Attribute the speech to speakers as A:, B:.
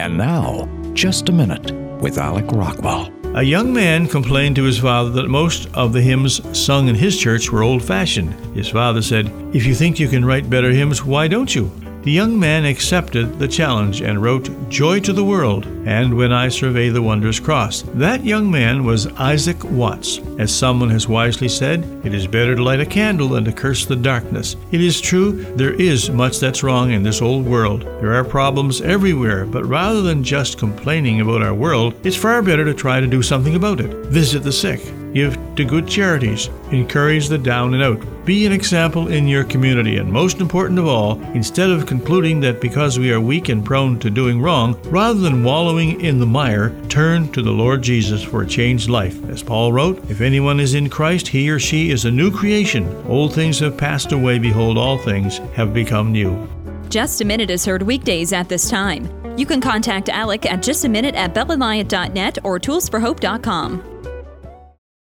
A: And now, Just a Minute with Alec Rockwell.
B: A young man complained to his father that most of the hymns sung in his church were old-fashioned. His father said, "If you think you can write better hymns, why don't you?" The young man accepted the challenge and wrote "Joy to the World" and "When I Survey the Wondrous Cross." That young man was Isaac Watts. As someone has wisely said, it is better to light a candle than to curse the darkness. It is true, there is much that's wrong in this old world. There are problems everywhere, but rather than just complaining about our world, it's far better to try to do something about it. Visit the sick, give to good charities, encourage the down and out. Be an example in your community, and most important of all, instead of concluding that because we are weak and prone to doing wrong, rather than wallowing in the mire, turn to the Lord Jesus for a changed life. As Paul wrote, "If anyone is in Christ, he or she is a new creation. Old things have passed away, behold, all things have become new."
C: Just a Minute is heard weekdays at this time. You can contact Alec at justaminute@bellalyant.net or toolsforhope.com.